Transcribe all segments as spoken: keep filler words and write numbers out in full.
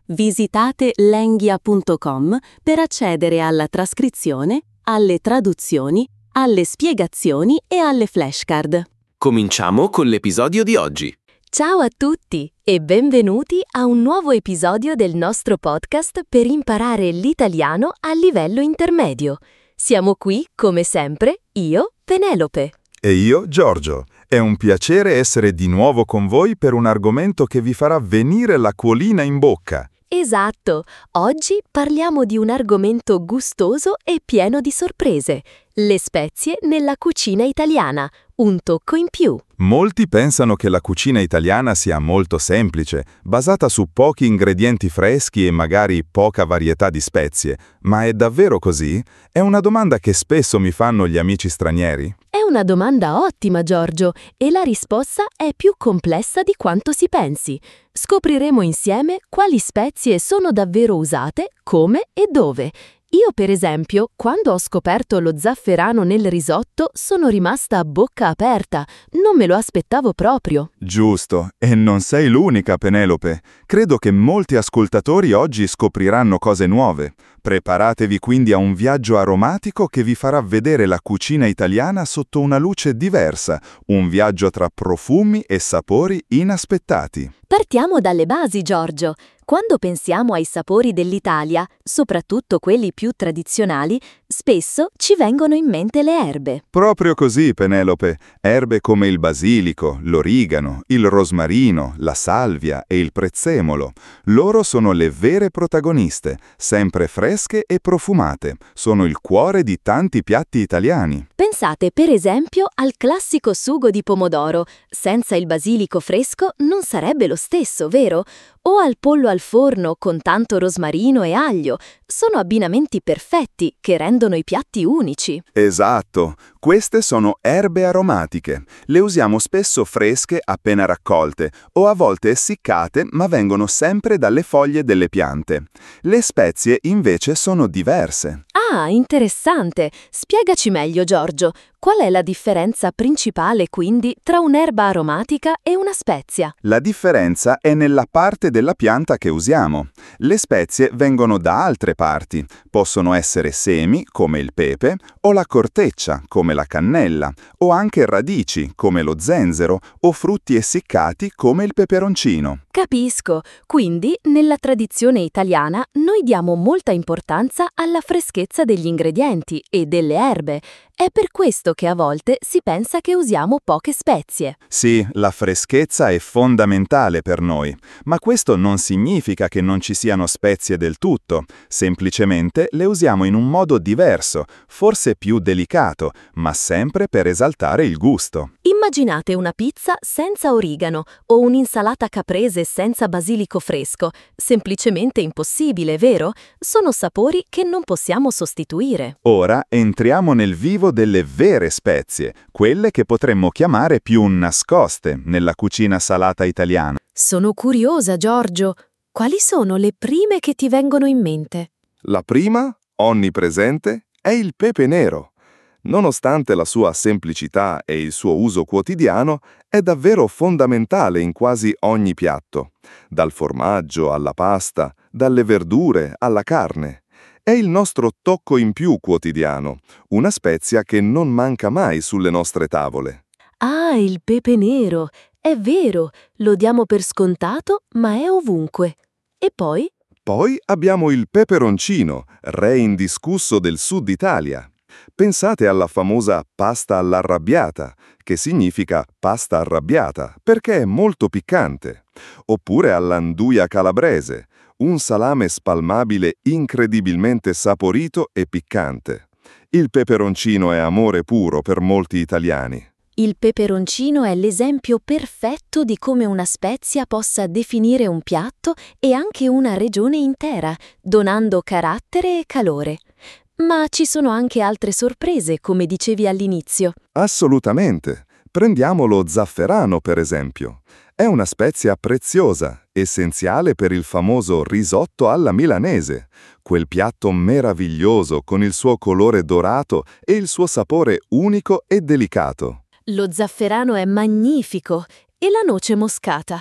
Visitate lenghia punto com per accedere alla trascrizione, alle traduzioni, alle spiegazioni e alle flashcard. Cominciamo con l'episodio di oggi. Ciao a tutti e benvenuti a un nuovo episodio del nostro podcast per imparare l'italiano a livello intermedio. Siamo qui, come sempre, io, Penelope. E io, Giorgio. È un piacere essere di nuovo con voi per un argomento che vi farà venire l'acquolina in bocca. Esatto, oggi parliamo di un argomento gustoso e pieno di sorprese, le spezie nella cucina italiana, un tocco in più. Molti pensano che la cucina italiana sia molto semplice, basata su pochi ingredienti freschi e magari poca varietà di spezie, ma è davvero così? È una domanda che spesso mi fanno gli amici stranieri. È una domanda ottima, Giorgio, e la risposta è più complessa di quanto si pensi. Scopriremo insieme quali spezie sono davvero usate, come e dove. Io, per esempio, quando ho scoperto lo zafferano nel risotto, sono rimasta a bocca aperta. Non me lo aspettavo proprio. Giusto, e non sei l'unica, Penelope. Credo che molti ascoltatori oggi scopriranno cose nuove. Preparatevi quindi a un viaggio aromatico che vi farà vedere la cucina italiana sotto una luce diversa, un viaggio tra profumi e sapori inaspettati. Partiamo dalle basi, Giorgio. Quando pensiamo ai sapori dell'Italia, soprattutto quelli più tradizionali, spesso ci vengono in mente le erbe. Proprio così, Penelope. Erbe come il basilico, l'origano, il rosmarino, la salvia e il prezzemolo. Loro sono le vere protagoniste, sempre fresche e profumate. Sono il cuore di tanti piatti italiani. Pensate per esempio al classico sugo di pomodoro. Senza il basilico fresco non sarebbe lo stesso, vero? O al pollo al forno con tanto rosmarino e aglio. Sono abbinamenti perfetti che rendono i piatti unici. Esatto, queste sono erbe aromatiche. Le usiamo spesso fresche appena raccolte o a volte essiccate, ma vengono sempre dalle foglie delle piante. Le spezie invece sono diverse. Ah, interessante! Spiegaci meglio, Giorgio. Qual è la differenza principale, quindi, tra un'erba aromatica e una spezia? La differenza è nella parte della pianta che usiamo. Le spezie vengono da altre parti. Possono essere semi, come il pepe, o la corteccia, come la cannella, o anche radici, come lo zenzero, o frutti essiccati, come il peperoncino. Capisco. Quindi, nella tradizione italiana, noi diamo molta importanza alla freschezza degli ingredienti e delle erbe. È per questo che a volte si pensa che usiamo poche spezie. Sì, la freschezza è fondamentale per noi, ma questo non significa che non ci siano spezie del tutto. Semplicemente le usiamo in un modo diverso, forse più delicato, ma sempre per esaltare il gusto. Immaginate una pizza senza origano o un'insalata caprese senza basilico fresco. Semplicemente impossibile, vero? Sono sapori che non possiamo sostituire. Ora entriamo nel vivo delle vere spezie, quelle che potremmo chiamare più nascoste nella cucina salata italiana. Sono curiosa, Giorgio. Quali sono le prime che ti vengono in mente? La prima, onnipresente, è il pepe nero. Nonostante la sua semplicità e il suo uso quotidiano, è davvero fondamentale in quasi ogni piatto, dal formaggio alla pasta, dalle verdure alla carne. È il nostro tocco in più quotidiano, una spezia che non manca mai sulle nostre tavole. Ah, il pepe nero! È vero, lo diamo per scontato, ma è ovunque. E poi? Poi abbiamo il peperoncino, re indiscusso del sud Italia. Pensate alla famosa pasta all'arrabbiata, che significa pasta arrabbiata, perché è molto piccante. Oppure all'anduia calabrese, un salame spalmabile incredibilmente saporito e piccante. Il peperoncino è amore puro per molti italiani. Il peperoncino è l'esempio perfetto di come una spezia possa definire un piatto e anche una regione intera, donando carattere e calore. Ma ci sono anche altre sorprese, come dicevi all'inizio. Assolutamente. Prendiamo lo zafferano, per esempio. È una spezia preziosa, essenziale per il famoso risotto alla milanese, quel piatto meraviglioso con il suo colore dorato e il suo sapore unico e delicato. Lo zafferano è magnifico e la noce moscata.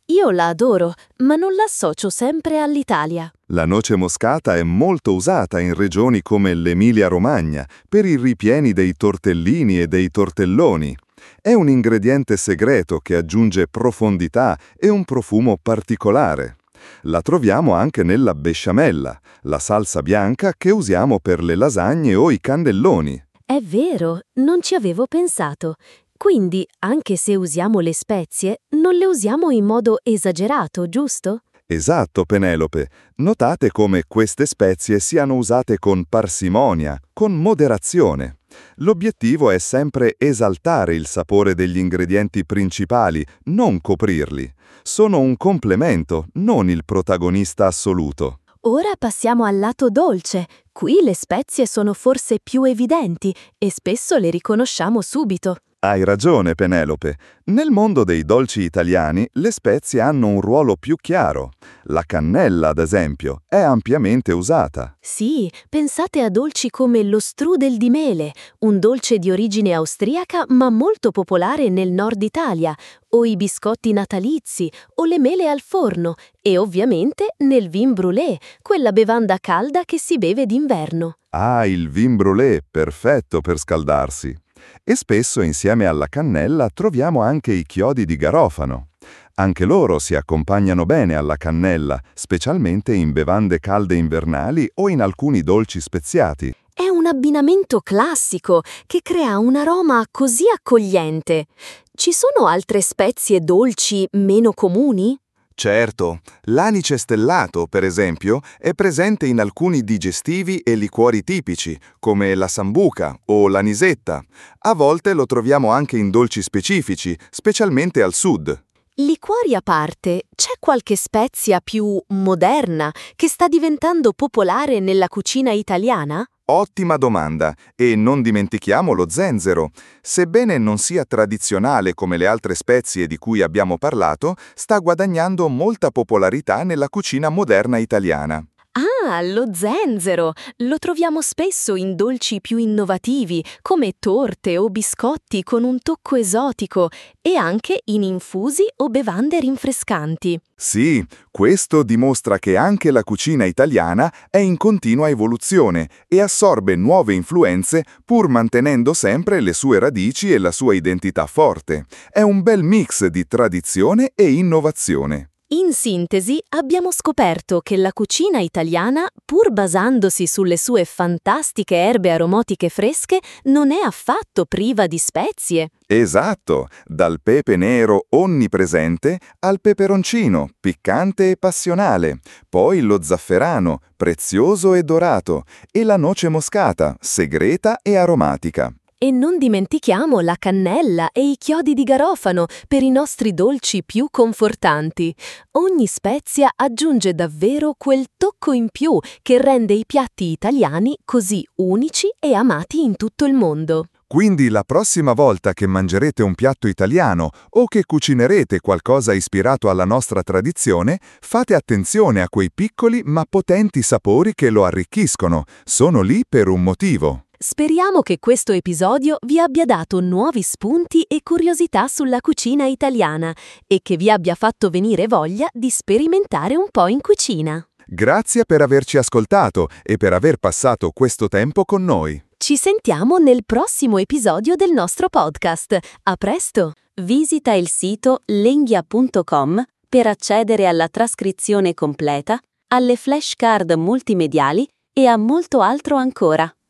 Io la adoro, ma non l'associo sempre all'Italia. La noce moscata è molto usata in regioni come l'Emilia-Romagna per i ripieni dei tortellini e dei tortelloni. È un ingrediente segreto che aggiunge profondità e un profumo particolare. La troviamo anche nella besciamella, la salsa bianca che usiamo per le lasagne o i cannelloni. È vero, non ci avevo pensato. Quindi, anche se usiamo le spezie, non le usiamo in modo esagerato, giusto? Esatto, Penelope. Notate come queste spezie siano usate con parsimonia, con moderazione. L'obiettivo è sempre esaltare il sapore degli ingredienti principali, non coprirli. Sono un complemento, non il protagonista assoluto. Ora passiamo al lato dolce. Qui le spezie sono forse più evidenti e spesso le riconosciamo subito. Hai ragione, Penelope. Nel mondo dei dolci italiani le spezie hanno un ruolo più chiaro. La cannella, ad esempio, è ampiamente usata. Sì, pensate a dolci come lo strudel di mele, un dolce di origine austriaca ma molto popolare nel nord Italia, o i biscotti natalizi, o le mele al forno, e ovviamente nel vin brûlé, quella bevanda calda che si beve d'inverno. Ah, il vin brûlé, perfetto per scaldarsi. E spesso insieme alla cannella troviamo anche i chiodi di garofano. Anche loro si accompagnano bene alla cannella, specialmente in bevande calde invernali o in alcuni dolci speziati. È un abbinamento classico che crea un aroma così accogliente. Ci sono altre spezie dolci meno comuni? Certo, l'anice stellato, per esempio, è presente in alcuni digestivi e liquori tipici, come la sambuca o l'anisetta. A volte lo troviamo anche in dolci specifici, specialmente al sud. Liquori a parte, c'è qualche spezia più moderna che sta diventando popolare nella cucina italiana? Ottima domanda, e non dimentichiamo lo zenzero. Sebbene non sia tradizionale come le altre spezie di cui abbiamo parlato, sta guadagnando molta popolarità nella cucina moderna italiana. Ah, lo zenzero! Lo troviamo spesso in dolci più innovativi, come torte o biscotti con un tocco esotico, e anche in infusi o bevande rinfrescanti. Sì, questo dimostra che anche la cucina italiana è in continua evoluzione e assorbe nuove influenze pur mantenendo sempre le sue radici e la sua identità forte. È un bel mix di tradizione e innovazione. In sintesi, abbiamo scoperto che la cucina italiana, pur basandosi sulle sue fantastiche erbe aromatiche fresche, non è affatto priva di spezie. Esatto, dal pepe nero onnipresente al peperoncino, piccante e passionale, poi lo zafferano, prezioso e dorato, e la noce moscata, segreta e aromatica. E non dimentichiamo la cannella e i chiodi di garofano per i nostri dolci più confortanti. Ogni spezia aggiunge davvero quel tocco in più che rende i piatti italiani così unici e amati in tutto il mondo. Quindi la prossima volta che mangerete un piatto italiano o che cucinerete qualcosa ispirato alla nostra tradizione, fate attenzione a quei piccoli ma potenti sapori che lo arricchiscono. Sono lì per un motivo. Speriamo che questo episodio vi abbia dato nuovi spunti e curiosità sulla cucina italiana e che vi abbia fatto venire voglia di sperimentare un po' in cucina. Grazie per averci ascoltato e per aver passato questo tempo con noi. Ci sentiamo nel prossimo episodio del nostro podcast. A presto! Visita il sito lenghia punto com per accedere alla trascrizione completa, alle flashcard multimediali e a molto altro ancora.